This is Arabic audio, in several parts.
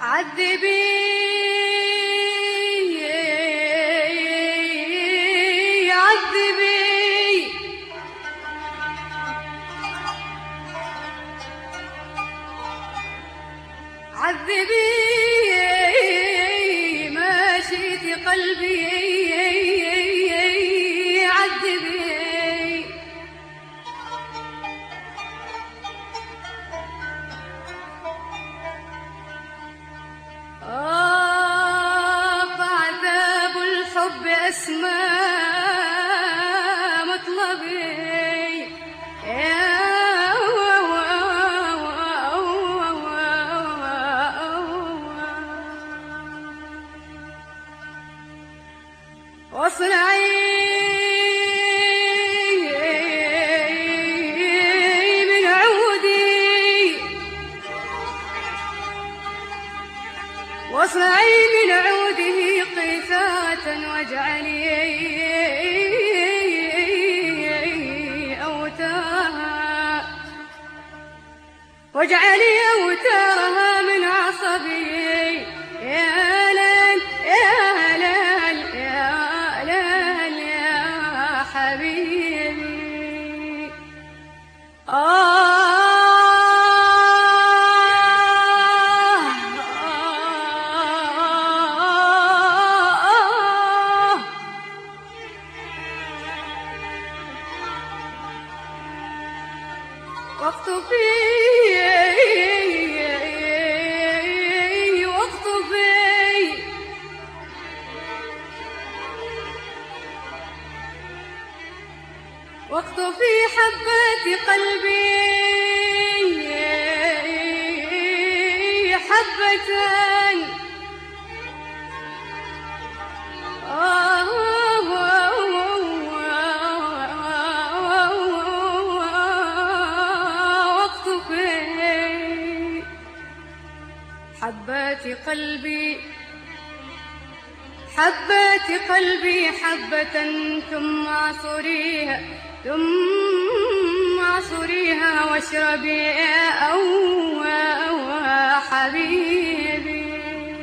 عذبي عذبي عذبي ما شئت قلبي عذبي فعذاب الحب أسمى مطلبي واصنعي من عودي واصنعي من عوده قيثاة واجعلي أوتارها من عصبي يا ليل يا ليل يا ليل يا حبيبي واقطفي واقطفي حبات قلبي حبة واقطفي حبات قلبي حبات قلبي حبة ثم عصريها واشربي أو حبيبي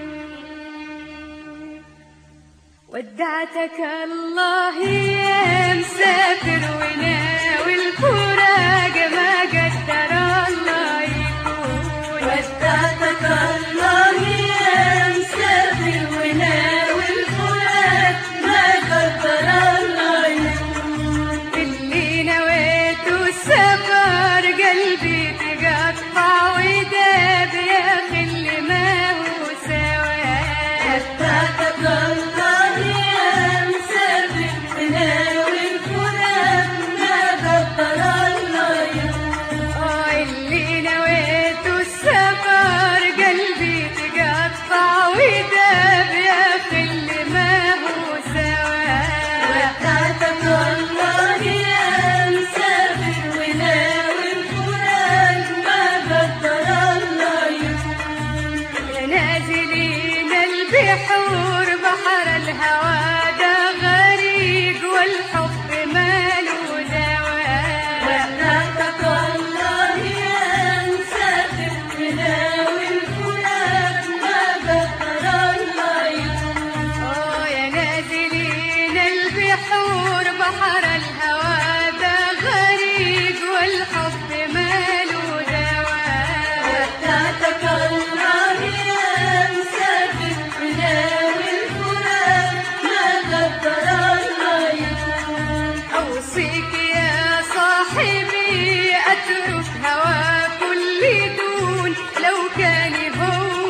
ودعتك الله يا مسافر وناوي الفراق ما قدر الله يكون ودعتك الله يا مسافر وناوي الفراق ما قدر الله يكون اللي نويته السفر قلبي تقطع وداب يا أخي اللي ما هو سواه ودعتك الله يا مسافر وناوي الفراق ما قدر الله يكون اللي نويته السفر قلبي تقطع وداب يا أخي اللي ما هو سواه ودعتك الله يا مسافر وناوي الفراق ما قدر الله يكون يا نازلين البحور بحر الهوى ده غريق والحب ماله دواء ودعتك الله يا مسافر وناوي الفراق ما قدر الله يكون يا نازلين البحور بحر الهوى ده غريق والحب ماله دواء ودعتك الله يا مسافر وناوي الفراق ما قدر الله يكون أوصيك يا صاحبي أترك هوى كل دون لو كان هو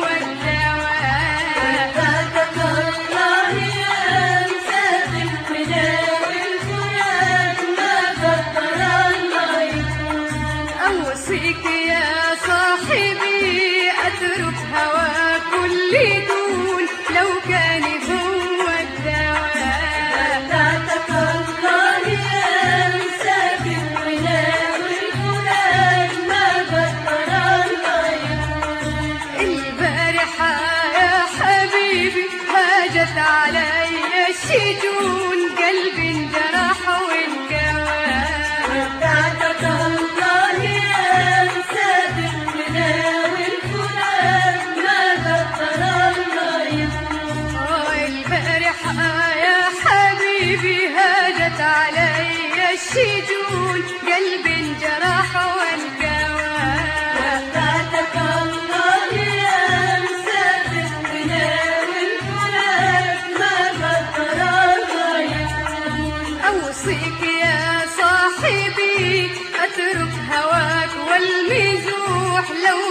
الدواء ودعتك الله يا مسافر وناوي الفراق ما قدر الله يكون أوصيك يا صاحبي أترك هوى كل دون لو كان هو الدواء ودعتك الله يا مسافر وناوي الفراق ما قدر الله يكون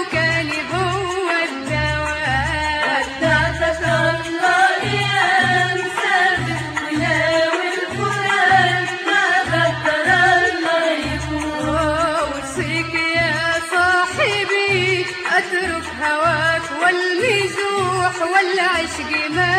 كان هو الدواء. ودعتك الله يا مسافر وناوي الفراق ما قدر الله يكون. أوصيك يا صاحبي أترك هواك والمزوح والعشق ما